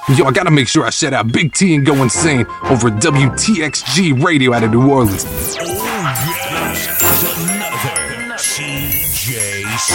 Yo, I gotta make sure I shout out Big T and Go Insane over at WTXG Radio out of New Orleans. Oh yes, another CJC.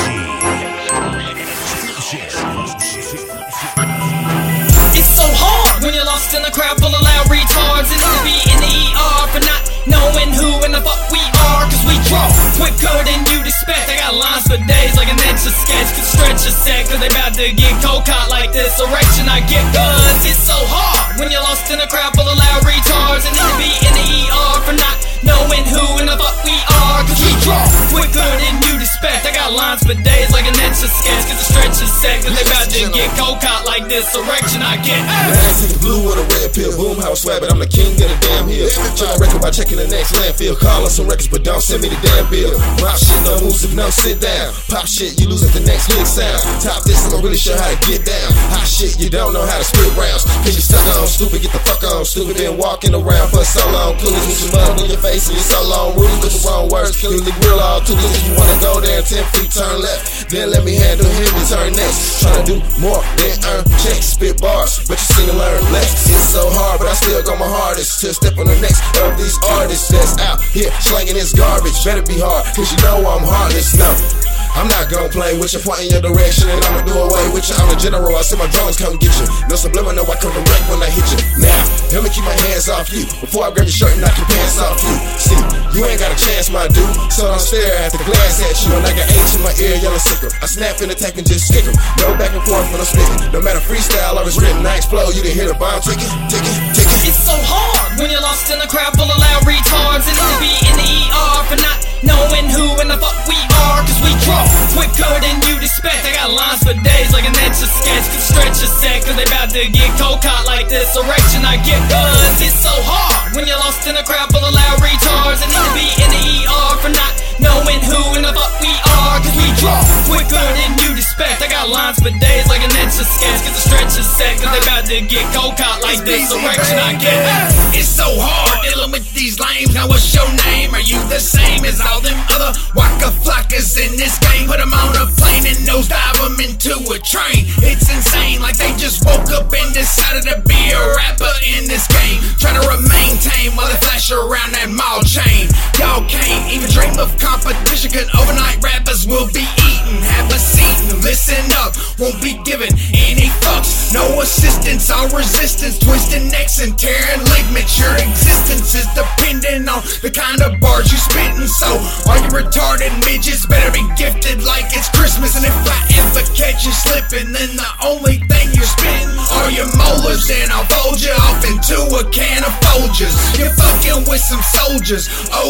It's so hard when you're lost in a crowd full of loud retards and to be in the ER for not knowing who in the fuck we are. Cause we draw quicker than you'd expect. I got lines for days like an inch of sketch. Could stretch a sec cause they bout to get cold caught like this erection I get. Cause it's so hard when you're lost in a crowd full of loud retards and to be in the ER for not knowing who in the fuck we are. Cause we draw quicker than you'd expect. I got lines for days like an inch of sketch. Cause the stretch a sec cause they bout to get cold caught like this erection I get. Last in the blue with a red pill, boom house swag, but I'm the king of the damn hill. Tryna record by checking the next landfill. Call us some records, but don't send me the damn bill. Pop shit, no moves, if no sit down. Pop shit, you lose at the next lick sound. Top this, I'm really sure how to get down. Hot shit, you don't know how to spit rounds. Cause you stuck on stupid, get the fuck on stupid. Been walking around for so long. Clueless with your mud on your face and you're so long. Rules with the wrong words, clearly real all too little. You wanna go there 10 feet, turn left. Then let me handle him and turn next. Tryna do more than earn checks, spit bars, but you seem to learn less. It's so hard, but I still go my hardest to step on the necks of these artists that's out here slanging this garbage. Better be hard, cause you know I'm heartless. No, I'm not gon' play with you, point in your direction, and I'ma do away with you. I'm the general, I send my drones come get you. No subliminal, I come direct when I hit you. Now, let me keep my hands off you before I grab your shirt and knock your pants off you. See, you ain't got a chance, my dude, so don't stare at the glass at you. And I got H in my ear, yellow sickle. I snap and attack and just stick 'em. No back and forth when I'm spitting. No matter freestyle or it's written, I explode. You didn't hear the bomb ticking, ticking, ticking. It's so hard when you're lost in a crowd full of loud retards and to be in the ER for not knowing who in the fuck we are. Cause we draw quicker than you'd expect. I got lines for days like an inch of sketch. Could stretch a sec cause they bout to get cold caught like this erection I get. Cause it's so hard when you're lost in a crowd full of loud retards and to be in the ER for not knowing who in the fuck we are. Cause we draw quicker than you'd expect. I got lines for days like an inch of sketch. Could stretch a sec cause they bout to get cold caught like this erection I get. It's so hard dealing with these lames. Now what's your name? Are you the same as all them other waka flockas in this game? Put them on a plane and nosedive them into a train. It's insane, like they just woke up and decided to be a rapper in this game. Trying to remain tame while they flash around that mall chain. Y'all can't even dream of competition, cause overnight rappers will be eaten. Have a seat and listen up, won't be given any fucks. No assistance, all resistance, twisting necks and tearing ligaments. Your existence is dependent on the kind of bars you spittin'. So all you retarded midgets better be gifted like it's Christmas. And if I ever catch you slipping, then the only thing you're spittin' are your molars. Then I'll fold you off into a can of Folgers. You're fucking with some soldiers,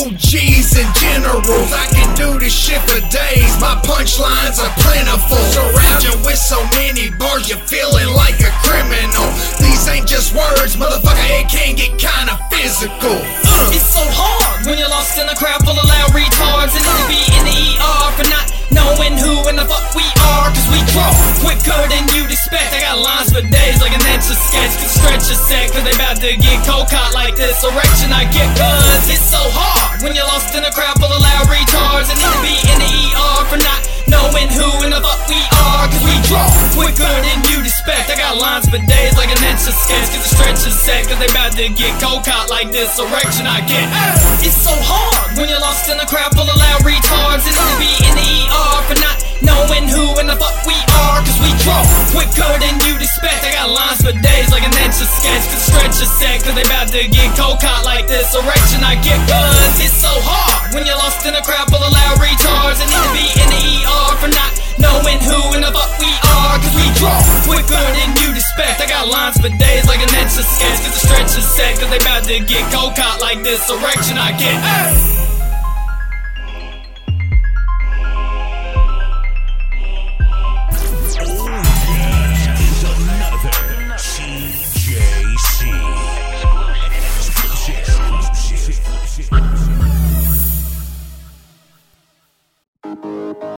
OGs and generals. I can do this shit for days, my punchlines are plentiful. Surround you with so many bars, you're feeling like a criminal. These ain't just words, motherfucker, it can get kinda physical. It's so hard when you're lost in a crowd full of loud retards and to be in the ER for not knowing who in the fuck we are. Cause we draw quicker than you'd expect. I got lines for days like an inch of sketch. Could stretch a sec cause they bout to get cold caught like this erection I get. Cause it's so hard when you're lost in a crowd full of loud retards and to be in the ER for not knowing who in the fuck we are. Cause we draw quicker than you'd expect. I got lines for days like an inch of sketch. Could stretch a sec cause they bout to get cold caught like this erection I get. It's so hard when you're lost in a crowd full of loud retards and to be in the ER for not knowing who in the fuck we are. Cause we draw quicker than you'd expect. I got lines for days like an inch of sketch. Could stretch a sec cause they bout to get cold caught like this erection I get. Cause it's so hard when you're lost in a crowd full of loud retards and to be in the ER for not knowing who in the fuck we are. Cause we draw quicker than you'd expect. I got lines for days like an inch of sketch. Could stretch a sec cause they bout to get cold caught like this erection I get.